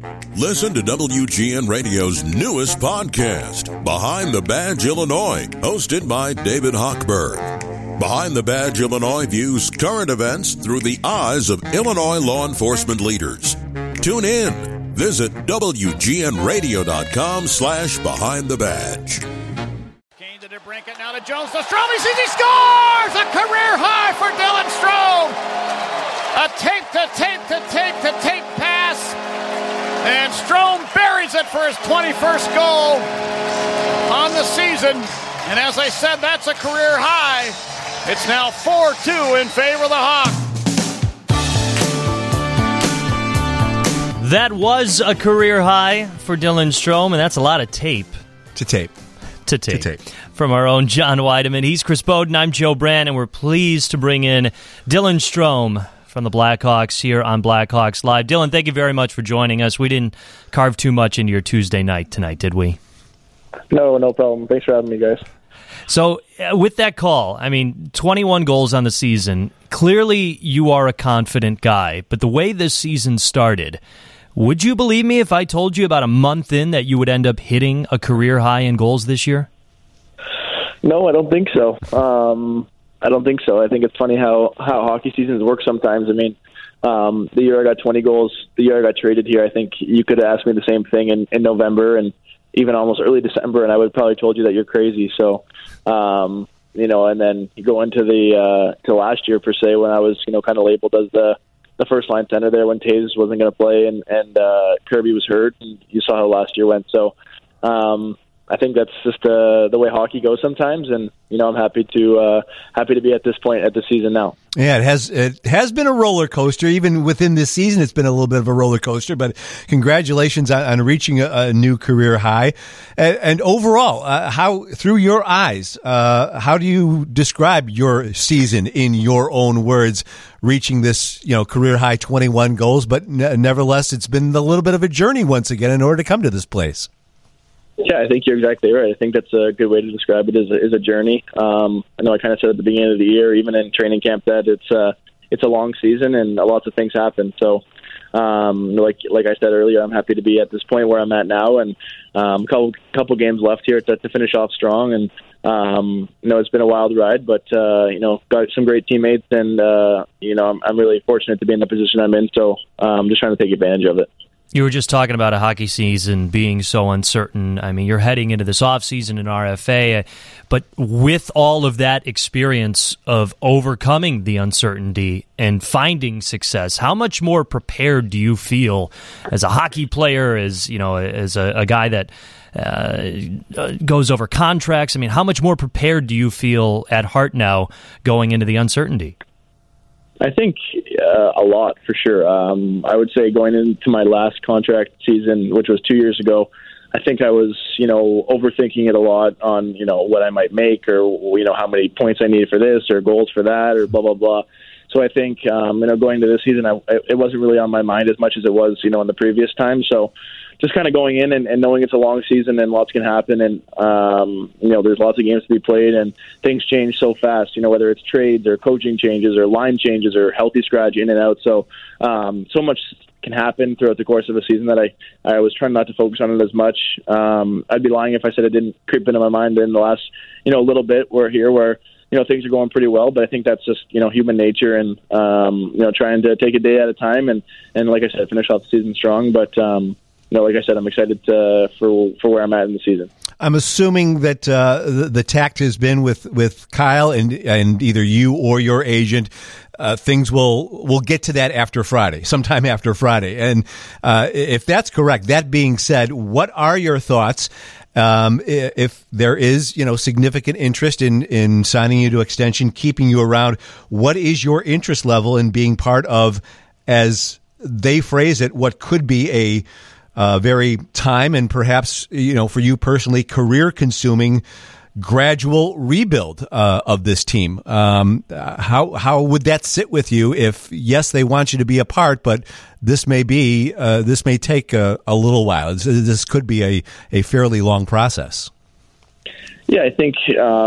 Listen to WGN Radio's newest podcast, Behind the Badge Illinois, hosted by David Hochberg. Behind the Badge Illinois views current events through the eyes of Illinois law enforcement leaders. Tune in. Visit WGNRadio.com/Behind the Badge. Kane to DeBrincat, now to Jones. To Strome, he sees he scores! A career high for Dylan Strome! A tape pass. And Strome buries it for his 21st goal on the season. And as I said, that's a career high. It's now 4-2 in favor of the Hawks. That was a career high for Dylan Strome, and that's a lot of tape. To tape. From our own John Weideman. He's Chris Bowden. I'm Joe Brand, and we're pleased to bring in Dylan Strome from the Blackhawks here on Blackhawks Live. Dylan, thank you very much for joining us. We didn't carve too much into your Tuesday night tonight, did we? No problem. Thanks for having me, guys. So, with that call, 21 goals on the season. Clearly, you are a confident guy, but the way this season started, would you believe me if I told you about a month in that you would end up hitting a career high in goals this year? No, I don't think so. I think it's funny how hockey seasons work sometimes. The year I got 20 goals, the year I got traded here, I think you could have asked me the same thing in November and even almost early December, and I would have probably told you that you're crazy. So, and then you go into to last year, per se, when I was, kind of labeled as the first line center there when Taves wasn't going to play and Kirby was hurt, and you saw how last year went. So, I think that's just the way hockey goes sometimes, and I'm happy to be at this point at the season now. Yeah, it has been a roller coaster. Even within this season, it's been a little bit of a roller coaster. But congratulations on reaching a new career high. And overall, how through your eyes, how do you describe your season in your own words? Reaching this, career high 21 goals, but nevertheless, it's been a little bit of a journey once again in order to come to this place. Yeah, I think you're exactly right. I think that's a good way to describe it, is a journey. I know I kind of said at the beginning of the year, even in training camp, that it's a long season and lots of things happen. So, like I said earlier, I'm happy to be at this point where I'm at now, and couple games left here to finish off strong. And it's been a wild ride, but got some great teammates, and I'm really fortunate to be in the position I'm in. So, I'm just trying to take advantage of it. You were just talking about a hockey season being so uncertain. You're heading into this offseason in RFA, but with all of that experience of overcoming the uncertainty and finding success, how much more prepared do you feel as a hockey player, as a guy that goes over contracts? How much more prepared do you feel at heart now going into the uncertainty? I think a lot, for sure. I would say going into my last contract season, which was 2 years ago, I think I was, overthinking it a lot on, what I might make or, how many points I needed for this or goals for that or blah, blah, blah. So I think, going to this season, it wasn't really on my mind as much as it was, in the previous time. So just kind of going in and knowing it's a long season and lots can happen, and there's lots of games to be played and things change so fast, whether it's trades or coaching changes or line changes or healthy scratch in and out. So so much can happen throughout the course of a season that I was trying not to focus on it as much. I'd be lying if I said it didn't creep into my mind in the last little bit where things are going pretty well, but I think that's just human nature and trying to take a day at a time and like I said, finish off the season strong. But like I said, I'm excited for where I'm at in the season. I'm assuming that the tact has been with Kyle and either you or your agent. Things will get to that after Friday, sometime after Friday. And if that's correct, that being said, what are your thoughts if there is significant interest in signing you to extension, keeping you around? What is your interest level in being part of, as they phrase it, what could be a very time and perhaps, for you personally, career-consuming gradual rebuild of this team? How would that sit with you if, yes, they want you to be a part, but this may take a little while? This could be a fairly long process. Yeah, I think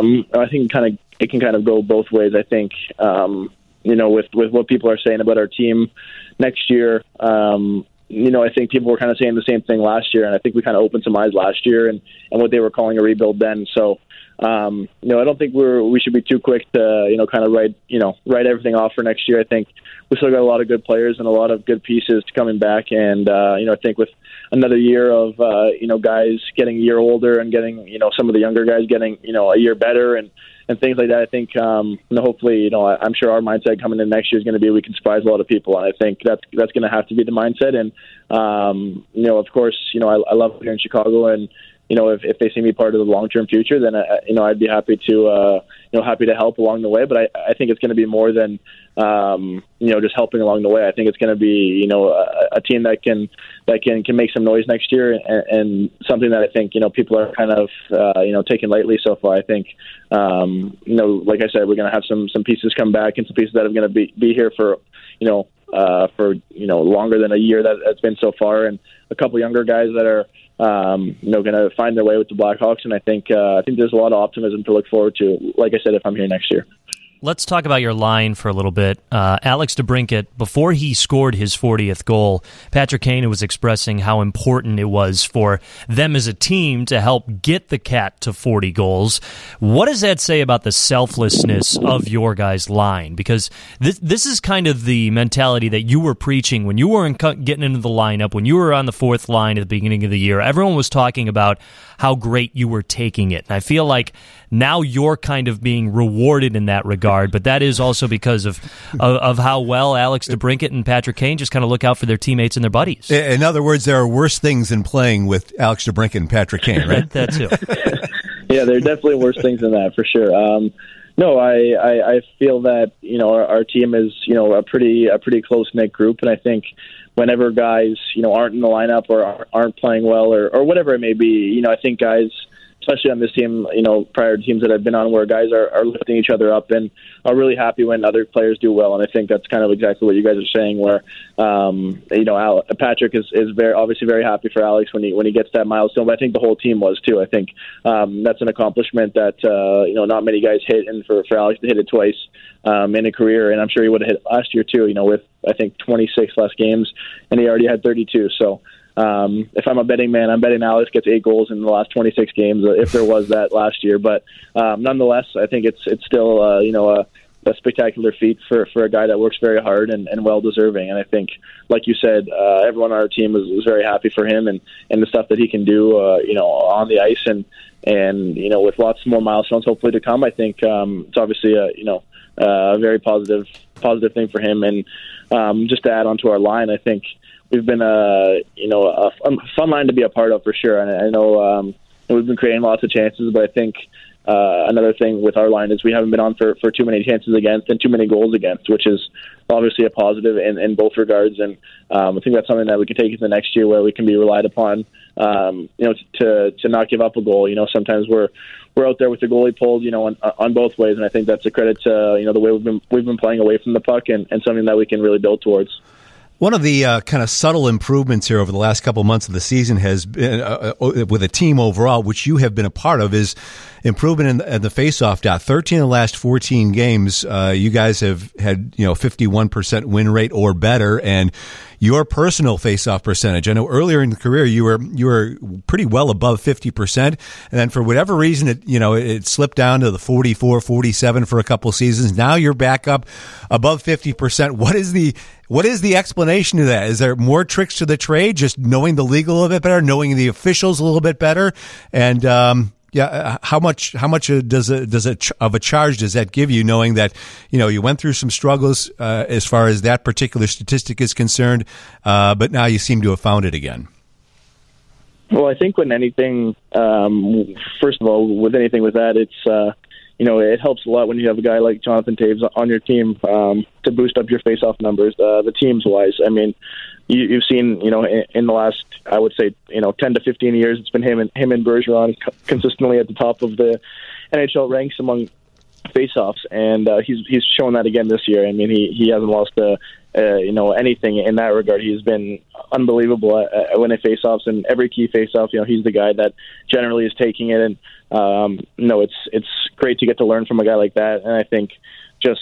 it can kind of go both ways. I think with what people are saying about our team next year. I think people were kind of saying the same thing last year, and I think we kind of opened some eyes last year and what they were calling a rebuild then. So, I don't think we should be too quick to, kind of write everything off for next year. I think we still got a lot of good players and a lot of good pieces coming back, and I think with another year of guys getting a year older and getting some of the younger guys getting a year better and things like that, I think hopefully I'm sure our mindset coming in next year is going to be we can surprise a lot of people, and I think that's going to have to be the mindset. And of course I love it here in Chicago, and if they see me part of the long-term future, then I'd be happy to help along the way. But I think it's going to be more than just helping along the way. I think it's going to be a team that can make some noise next year, and something that I think people are kind of taking lightly so far. I think like I said, we're going to have some pieces come back and some pieces that are going to be here for longer than a year that's been so far, and a couple younger guys that are going to find their way with the Blackhawks, and I think there's a lot of optimism to look forward to, like I said, if I'm here next year. Let's talk about your line for a little bit. Alex DeBrincat, before he scored his 40th goal, Patrick Kane was expressing how important it was for them as a team to help get the Cat to 40 goals. What does that say about the selflessness of your guys' line? Because this is kind of the mentality that you were preaching when you weren't getting into the lineup, when you were on the fourth line at the beginning of the year. Everyone was talking about how great you were taking it. And I feel like now you're kind of being rewarded in that regard, but that is also because of how well Alex DeBrincat and Patrick Kane just kind of look out for their teammates and their buddies. In other words, there are worse things than playing with Alex DeBrincat and Patrick Kane, right? That too. Yeah, there are definitely worse things than that, for sure. No, I feel that our team is a pretty close-knit group, and I think whenever guys aren't in the lineup or aren't playing well or whatever it may be, I think guys, especially on this team, prior to teams that I've been on, where guys are lifting each other up and are really happy when other players do well. And I think that's kind of exactly what you guys are saying, where Patrick is obviously very happy for Alex when he gets that milestone, but I think the whole team was too. I think that's an accomplishment that not many guys hit, and for Alex to hit it twice in a career, and I'm sure he would have hit it last year too, with I think 26 less games, and he already had 32. So if I'm a betting man, I'm betting Alex gets 8 goals in the last 26 games, if there was that last year. But nonetheless, I think it's still a spectacular feat for a guy that works very hard and well deserving. And I think, like you said, everyone on our team was very happy for him and the stuff that he can do on the ice and with lots more milestones hopefully to come. I think it's obviously a very positive thing for him. And just to add on to our line, I think we've been a fun line to be a part of for sure. And I know we've been creating lots of chances, but I think another thing with our line is we haven't been on for too many chances against and too many goals against, which is obviously a positive in both regards. And I think that's something that we can take into next year, where we can be relied upon, to not give up a goal. Sometimes we're out there with the goalie pulled, on both ways, and I think that's a credit to the way we've been playing away from the puck and something that we can really build towards. One of the kind of subtle improvements here over the last couple of months of the season has been with a team overall, which you have been a part of, is improvement in the faceoff dot. 13 of the last 14 games, you guys have had 51% win rate or better, and your personal faceoff percentage. I know earlier in the career you were pretty well above 50%, and then for whatever reason it slipped down to the 44, 47 for a couple seasons. Now you're back up above 50%. What is the explanation to that? Is there more tricks to the trade? Just knowing the league a little bit better, knowing the officials a little bit better, and how much does of a charge does that give you, knowing that you went through some struggles as far as that particular statistic is concerned, but now you seem to have found it again? Well, I think when anything, first of all, with anything with that, it's it helps a lot when you have a guy like Jonathan Toews on your team to boost up your face-off numbers, the teams wise. I mean, you've seen, in the last, I would say, 10 to 15 years, it's been him and Bergeron consistently at the top of the NHL ranks among face-offs, and he's shown that again this year. I mean, he hasn't lost anything in that regard. He's been unbelievable at winning face-offs, and every key face-off, he's the guy that generally is taking it. And it's great to get to learn from a guy like that. And I think just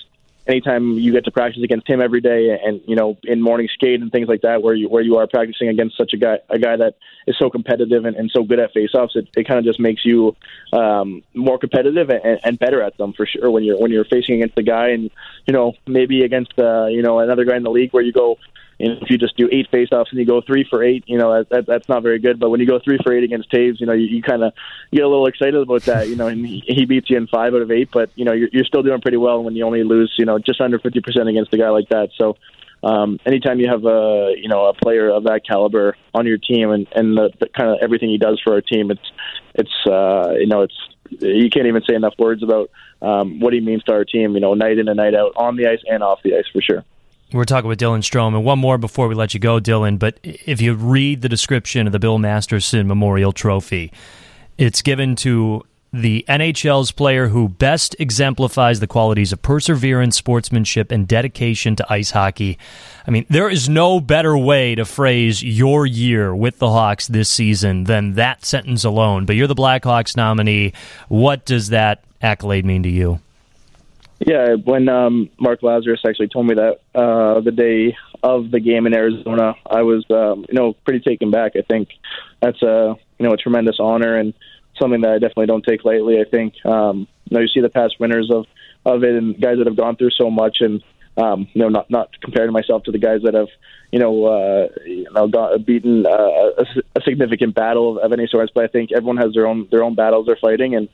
anytime you get to practice against him every day, and in morning skate and things like that, where you are practicing against such a guy that is so competitive and so good at faceoffs, it kind of just makes you more competitive and better at them for sure. When you're facing against a guy, and maybe against another guy in the league where you go. If you just do 8 faceoffs and you go 3 for 8, that's not very good. But when you go 3 for 8 against Taves, you kind of get a little excited about that. And he beats you in 5 out of 8, but you're still doing pretty well when you only lose just under 50% against a guy like that. So anytime you have a player of that caliber on your team and the kind of everything he does for our team, it's you can't even say enough words about what he means to our team. Night in and night out, on the ice and off the ice, for sure. We're talking with Dylan Strome, and one more before we let you go, Dylan, but if you read the description of the Bill Masterson Memorial Trophy, it's given to the NHL's player who best exemplifies the qualities of perseverance, sportsmanship, and dedication to ice hockey. I mean, there is no better way to phrase your year with the Hawks this season than that sentence alone, but you're the Blackhawks nominee. What does that accolade mean to you? Yeah, when Mark Lazarus actually told me that the day of the game in Arizona, I was, pretty taken back. I think that's a tremendous honor and something that I definitely don't take lightly. I think, you see the past winners of it and guys that have gone through so much, and not comparing myself to the guys that have, beaten a significant battle of any sort. But I think everyone has their own battles they're fighting, and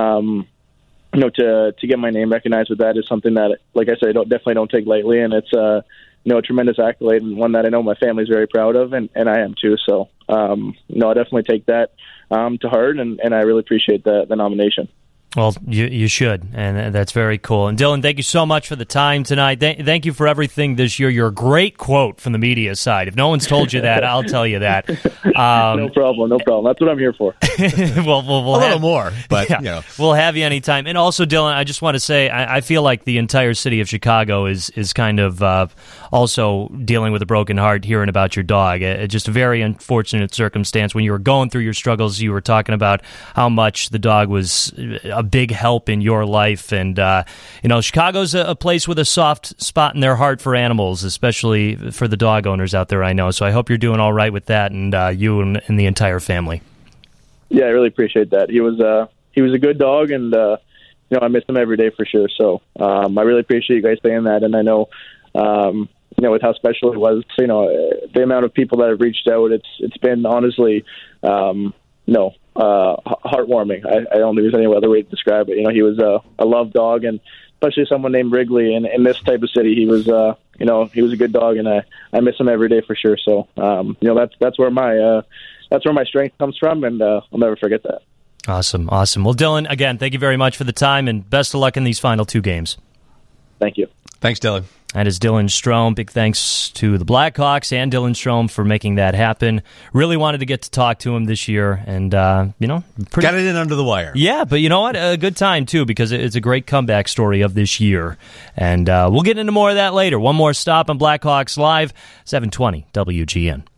to get my name recognized with that is something that, like I said, I definitely don't take lightly, and it's a tremendous accolade and one that I know my family's very proud of, and I am too. So, I definitely take that to heart, and I really appreciate the nomination. Well, you should, and that's very cool. And Dylan, thank you so much for the time tonight. Thank you for everything this year. You're a great quote from the media side. If no one's told you that, I'll tell you that. No problem. That's what I'm here for. we'll a little more, but we'll have you anytime. And also, Dylan, I just want to say I feel like the entire city of Chicago is kind of also dealing with a broken heart hearing about your dog. Just a very unfortunate circumstance. When you were going through your struggles, you were talking about how much the dog was a big help in your life, and Chicago's a place with a soft spot in their heart for animals, especially for the dog owners out there, I know. So I hope you're doing all right with that, and you and the entire family. Yeah, I really appreciate that. He was a good dog, and I miss him every day for sure. So I really appreciate you guys saying that, and I know with how special it was, the amount of people that have reached out, it's been honestly heartwarming. I don't think there's any other way to describe it. He was a loved dog, and especially someone named Wrigley in this type of city. He was he was a good dog, and I miss him every day for sure. So that's where my strength comes from, and I'll never forget that. Awesome. Well, Dylan, again, thank you very much for the time, and best of luck in these final 2 games. Thank you. Thanks, Dylan. That is Dylan Strome. Big thanks to the Blackhawks and Dylan Strome for making that happen. Really wanted to get to talk to him this year, and got it in under the wire. Yeah, but you know what? A good time too, because it's a great comeback story of this year, and we'll get into more of that later. One more stop on Blackhawks Live, 720 WGN.